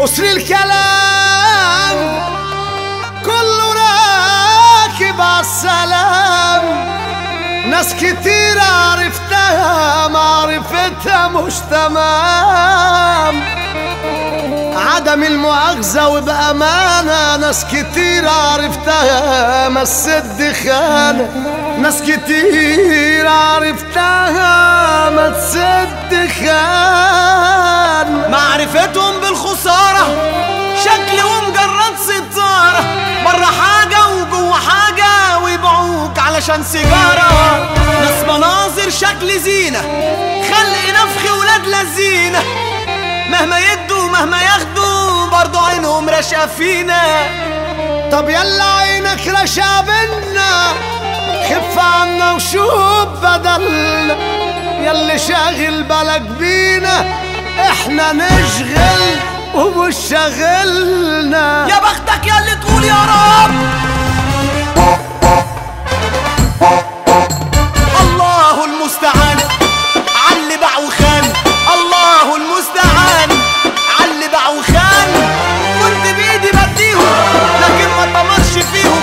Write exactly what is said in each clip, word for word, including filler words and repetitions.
وصل الكلام كله راكب عالسلام. ناس كتير عرفتها معرفتها مش تمام. عدم المؤاخذة وبأمانة ناس كتير عرفتها مست دخانة. ناس كتير عرفتها مست دخان. معرفتهم بالخسارة شكل ومجرد ستارة، برا حاجة وجوه حاجة ويبيعوك علشان سيجارة. ناس مناظر شكل زينة خلق نفخ ولاد لذينة، مهما يدوا مهما ياخدوا برضو عينهم رشقة فينا. طب يلا عينك رشقة بينا خف عنا وشوف بدلنا. ياللي شاغل بالك بينا احنا نشغل ومش شاغلنا. يا بختك ياللي تقول يا رب. الله المستعان عاللي باع وخان. الله المستعان عاللي باع وخان. كنت بايدي بديهم لكن ما طمرش فيهم.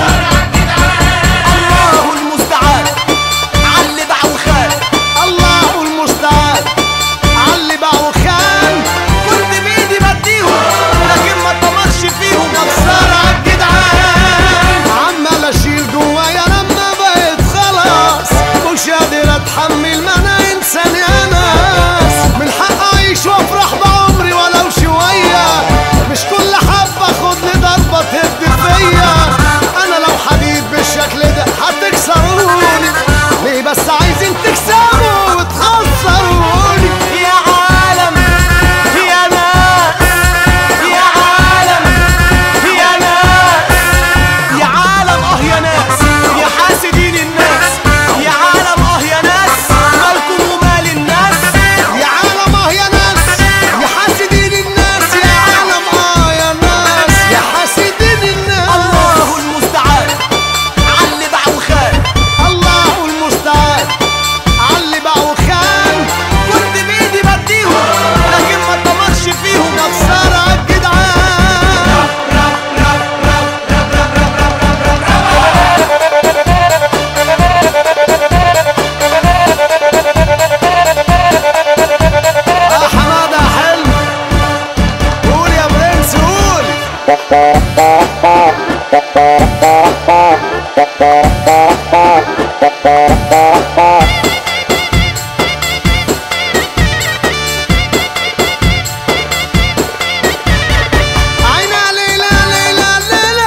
الله المستعان عاللي باع وخان. الله المستعان عاللي باع وخان. كنت بايدي بديهم لكن ما طمرش فيهم. اكسر عالجدعان عمال اشيل جوايا لما بقيت خلاص مش قادر اتحمل. ما انا انسان يا ناس من حق اعيش وافرح بعمري ولو شويه. مش كل حبه اخد لي ضربه تهد فيا. انا لو حديد بالشكل ده هتكسروني ليه بس عايزين تكسبوا وتخسروني. يا عالم يا ناس يا عالم يا ناس يا عالم اه يا ناس يا حاسدين الناس. يا عالم اه يا ناس مالكم ومال الناس. يا عالم اه يا ناس يا حاسدين الناس. يا عالم اه يا ناس يا حاسدين الناس. الله المستعان عاللي باع وخان. الله المستعان عاللي باع وخان. كنت بايدي بديهم لكن ما اتدمرش فيهم. اكسر عالجدعان يا حماده يا حلو. قول يا برنس قول. عينا ليلى ليلى ليلى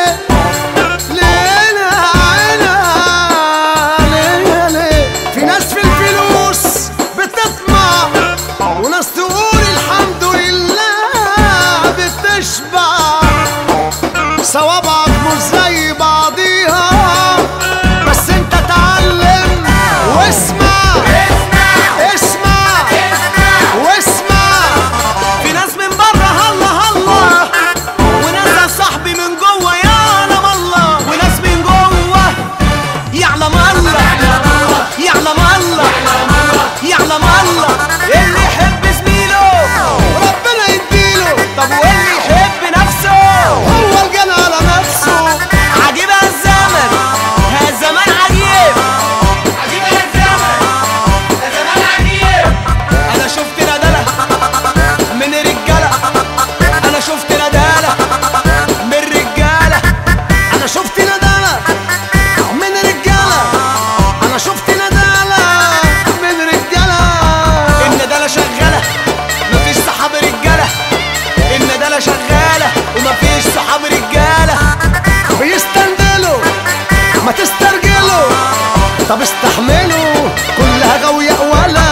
ليلى عينا ليلى ليلى. في ناس في الفلوس بتطمع وناس تقول الحمد لله بتشبع. صوابعك مش زي بعضيها بس انت اتعلم واسمع اسمع واسمع. في ناس من بره هلا هلا وناس يا صاحبي من جوه يعلم الله. وناس من جوه يعلم الله يعلم الله يعلم الله. اللي يحب زميله ربنا يديله. طب واللي يحب نفسه هو الجنى على نفسه. عجيب الزمن ها الزمان عجيب. عجيب الزمن ها الزمان عجيب. انا شفت ندالة من رجالة. انا شفت ندالة من رجالة. انا شفت ندالة من رجالة. انا شفت ندالة من رجالة. الندالة شغالة مفيش صحاب رجالة. الندالة شغالة ومفيش صحاب رجالة. بيستندلوا ما تسترجلوا. طب استحملوا كلها غوية ولا